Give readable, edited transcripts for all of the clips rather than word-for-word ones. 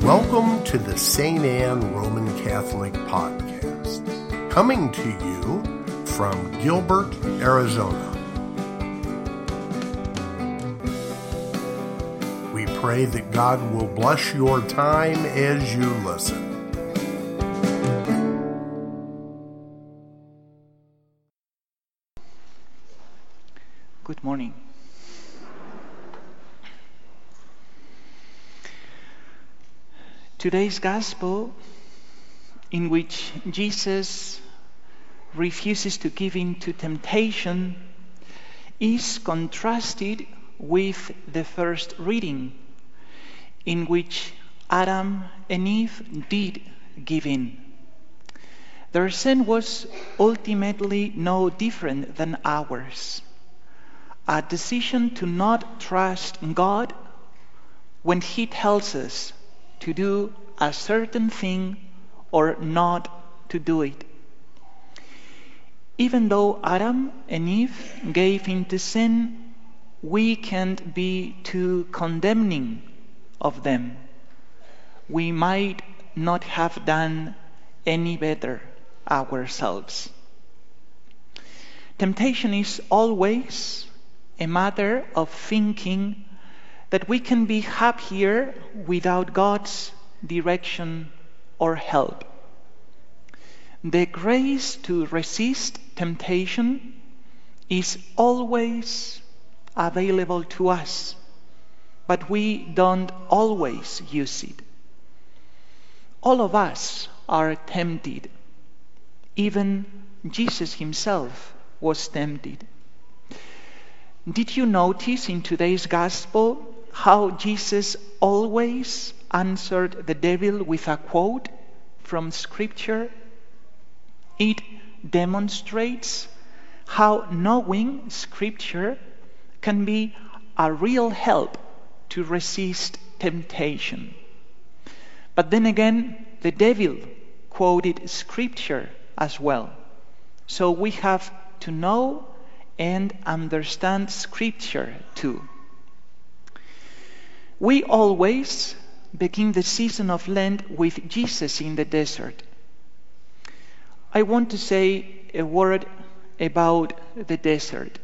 Welcome to the St. Anne Roman Catholic Podcast, coming to you from Gilbert, Arizona. We pray that God will bless your time as you listen. Good morning. Today's Gospel, in which Jesus refuses to give in to temptation, is contrasted with the first reading, in which Adam and Eve did give in. Their sin was ultimately no different than ours. A decision to not trust God when He tells us to do a certain thing or not to do it. Even though Adam and Eve gave into sin, we can't be too condemning of them. We might not have done any better ourselves. Temptation is always a matter of thinking that we can be happier without God's direction or help. The grace to resist temptation is always available to us, but we don't always use it. All of us are tempted. Even Jesus himself was tempted. Did you notice in today's Gospel how Jesus always answered the devil with a quote from Scripture? It demonstrates how knowing Scripture can be a real help to resist temptation. But then again, the devil quoted Scripture as well. So we have to know and understand Scripture too. We always begin the season of Lent with Jesus in the desert. I want to say a word about the desert.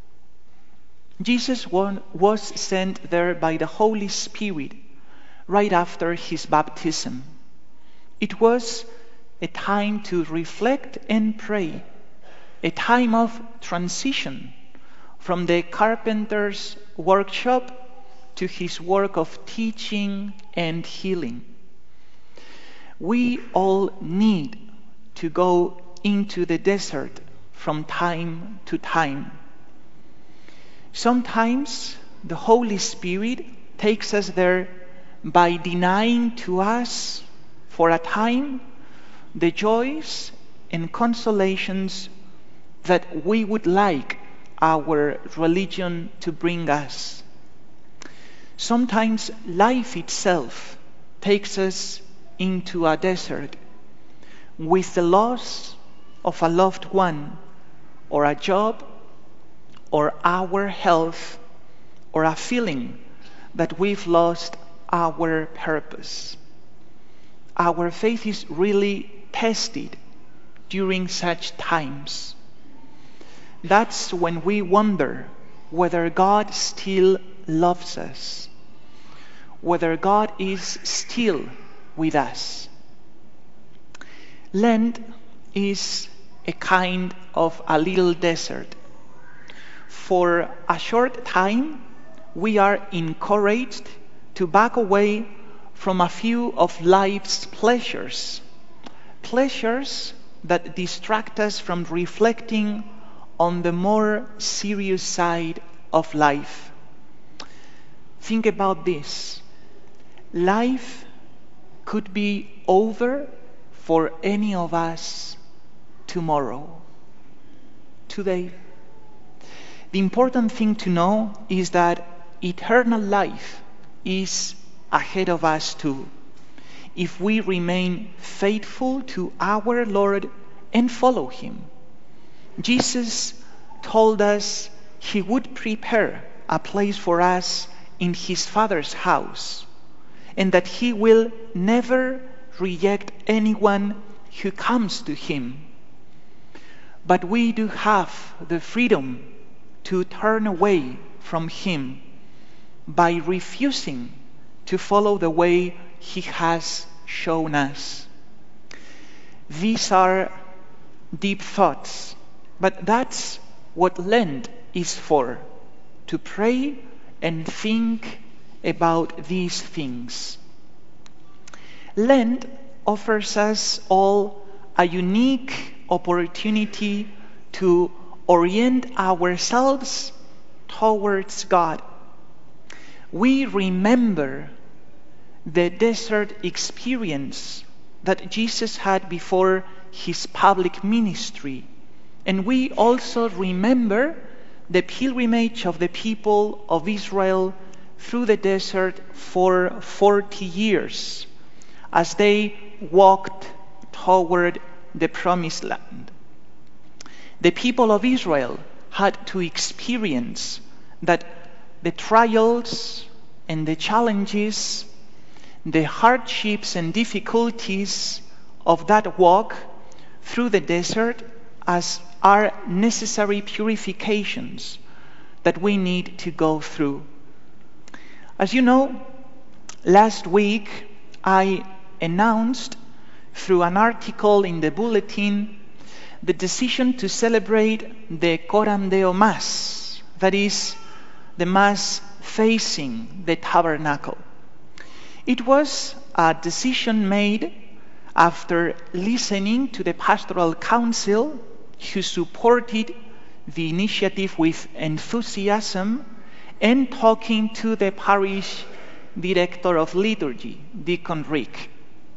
Jesus was sent there by the Holy Spirit right after his baptism. It was a time to reflect and pray, a time of transition from the carpenter's workshop to his work of teaching and healing. We all need to go into the desert from time to time. Sometimes the Holy Spirit takes us there by denying to us for a time the joys and consolations that we would like our religion to bring us. Sometimes life itself takes us into a desert with the loss of a loved one, or a job, or our health, or a feeling that we've lost our purpose. Our faith is really tested during such times. That's when we wonder whether God still loves us, whether God is still with us. Lent is a kind of a little desert. For a short time, we are encouraged to back away from a few of life's pleasures that distract us from reflecting on the more serious side of life. Think about this. Life could be over for any of us tomorrow, today. The important thing to know is that eternal life is ahead of us too, if we remain faithful to our Lord and follow Him. Jesus told us He would prepare a place for us in His Father's house. and that he will never reject anyone who comes to him. But we do have the freedom to turn away from him by refusing to follow the way he has shown us. These are deep thoughts, but that's what Lent is for, to pray and think about these things. Lent offers us all a unique opportunity to orient ourselves towards God. We remember the desert experience that Jesus had before his public ministry, and we also remember the pilgrimage of the people of Israel through the desert for 40 years as they walked toward the promised land. The people of Israel had to experience that the trials and the challenges, the hardships and difficulties of that walk through the desert as are necessary purifications that we need to go through. As you know, last week I announced through an article in the bulletin the decision to celebrate the Coram Deo Mass, that is, the Mass facing the tabernacle. It was a decision made after listening to the Pastoral Council, who supported the initiative with enthusiasm, and talking to the parish director of liturgy, Deacon Rick.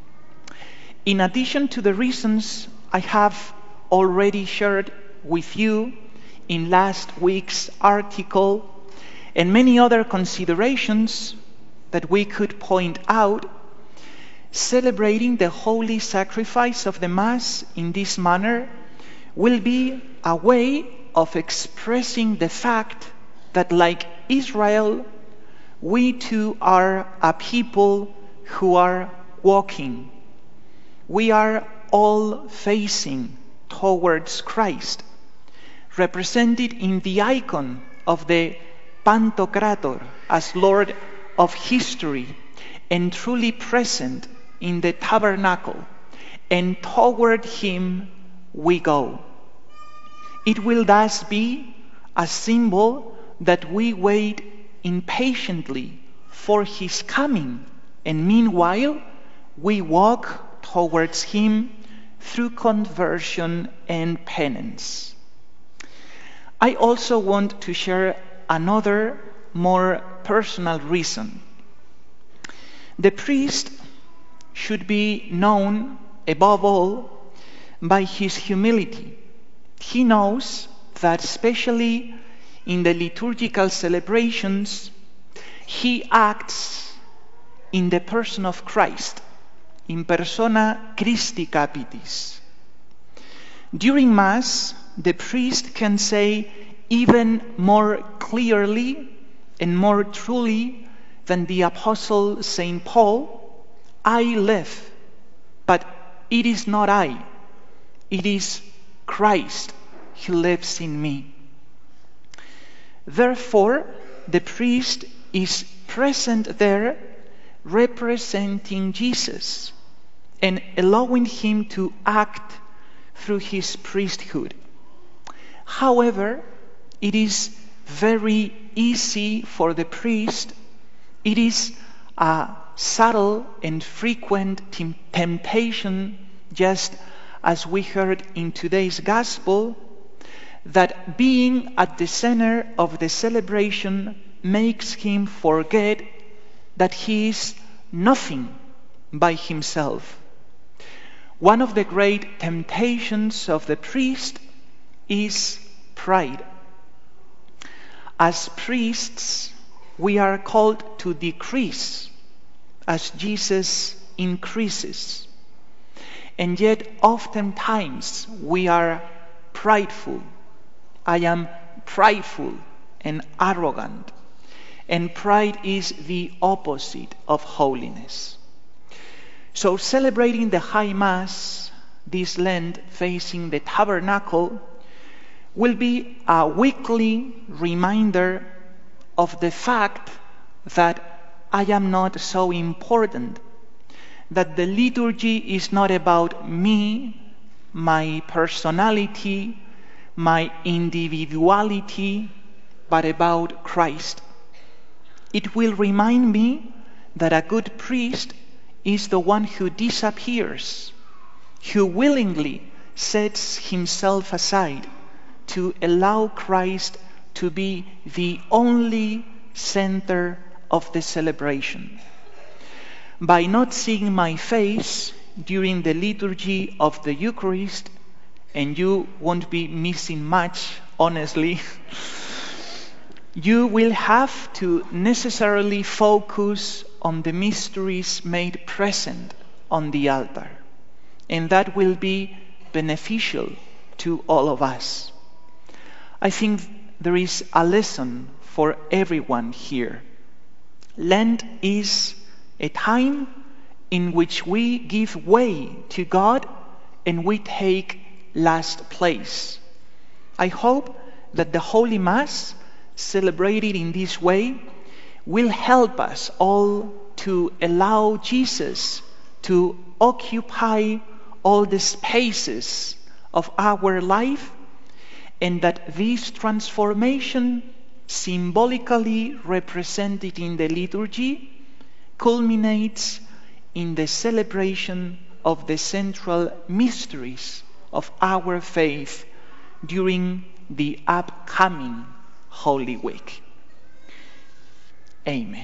In addition to the reasons I have already shared with you in last week's article, and many other considerations that we could point out, celebrating the holy sacrifice of the Mass in this manner will be a way of expressing the fact that, like Israel, we too are a people who are walking. We are all facing towards Christ, represented in the icon of the Pantocrator as Lord of history, and truly present in the tabernacle, and toward him we go. It will thus be a symbol that we wait impatiently for his coming, and meanwhile we walk towards him through conversion and penance. I also want to share another more personal reason. The priest should be known above all by his humility. He knows that especially in the liturgical celebrations, he acts in the person of Christ, in persona Christi Capitis. During Mass, the priest can say even more clearly and more truly than the Apostle St. Paul, I live, but it is not I, it is Christ who lives in me. Therefore, the priest is present there representing Jesus and allowing him to act through his priesthood. However, it is very easy for the priest, it is a subtle and frequent temptation, just as we heard in today's Gospel, that being at the center of the celebration makes him forget that he is nothing by himself. One of the great temptations of the priest is pride. As priests, we are called to decrease as Jesus increases. And yet oftentimes we are prideful. I am prideful and arrogant. and pride is the opposite of holiness. So celebrating the High Mass this Lent facing the tabernacle will be a weekly reminder of the fact that I am not so important, that the liturgy is not about me, my personality, my individuality, but about Christ. It will remind me that a good priest is the one who disappears, who willingly sets himself aside to allow Christ to be the only center of the celebration. By not seeing my face during the liturgy of the Eucharist, and you won't be missing much, honestly, you will have to necessarily focus on the mysteries made present on the altar, and that will be beneficial to all of us. I think there is a lesson for everyone here. Lent is a time in which we give way to God and we take last place. I hope that the Holy Mass, celebrated in this way, will help us all to allow Jesus to occupy all the spaces of our life, and that this transformation, symbolically represented in the liturgy, culminates in the celebration of the central mysteries of our faith during the upcoming Holy Week. Amen.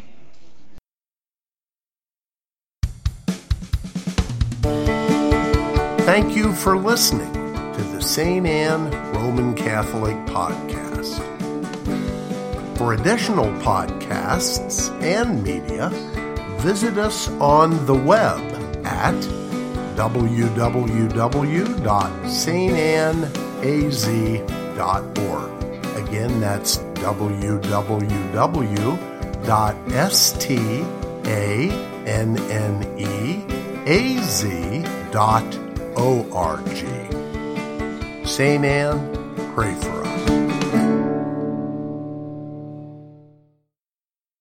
Thank you for listening to the St. Anne Roman Catholic Podcast. For additional podcasts and media, visit us on the web at www.stanneaz.org. Again, that's www.stanneaz.org. St. Anne, pray for us.